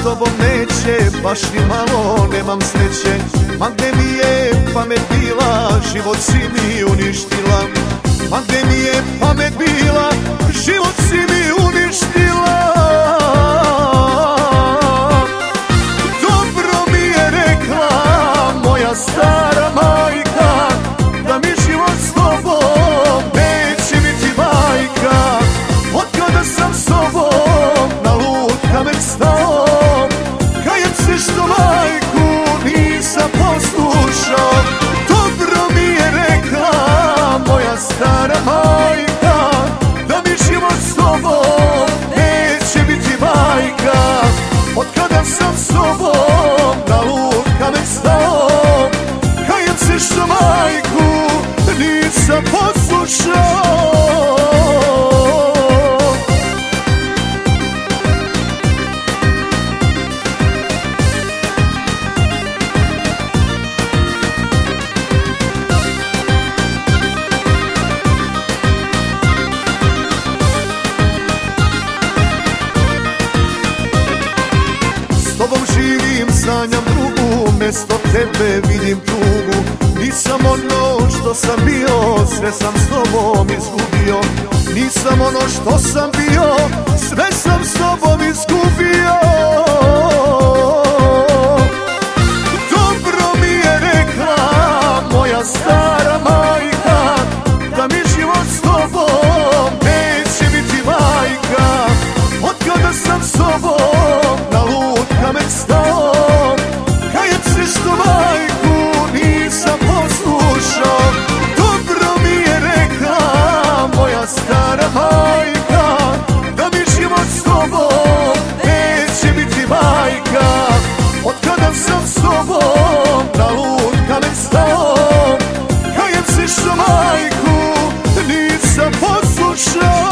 tobom neće, baš ni malo nemam sreće. Ma gde mi je pamet bila, život si mi uništila. Ma gde mi je pamet bila, život si mi uništila. Dobro mi je rekla moja stara majka, da mi život s tobom neće biti bajka. Otkada sam s tobom na lud kamen stao, kajem se što majku nisam poslušao. Dobro mi je rekla moja stara majka, da mi život s tobom neće biti bajka. Otkada sam s tobom na lud kamen stao, kajem se što majku nisam poslušao. S tobom živim, sanjam drugu, mesto tebe vidim tugu. Nisam ono što sam bio, sve sam s tobom izgubio. Nisam ono što sam bio, sve sam s tobom izgubio. Dobro mi je rekla moja stara majka, da mi život s tobom neće biti bajka. Otkada sam s tobom na lud kamen stao, kajem se što majku nisam poslušao. Dobro mi je rekla moja stara majka, da mi život s tobom neće biti bajka. Otkada sam s tobom na lud kamen stao, kajem se što majku nisam poslušao.